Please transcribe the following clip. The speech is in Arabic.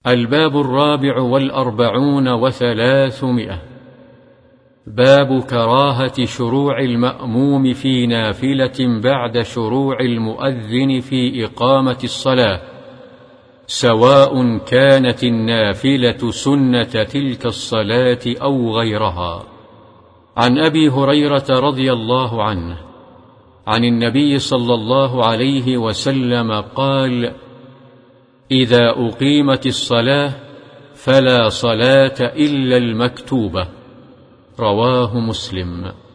الباب 44 باب كراهة شروع المأموم في نافلة بعد شروع المؤذن في إقامة الصلاة، سواء كانت النافلة سنة تلك الصلاة أو غيرها. عن أبي هريرة رضي الله عنه عن النبي صلى الله عليه وسلم قال: إذا أقيمت الصلاة فلا صلاة إلا المكتوبة. رواه مسلم.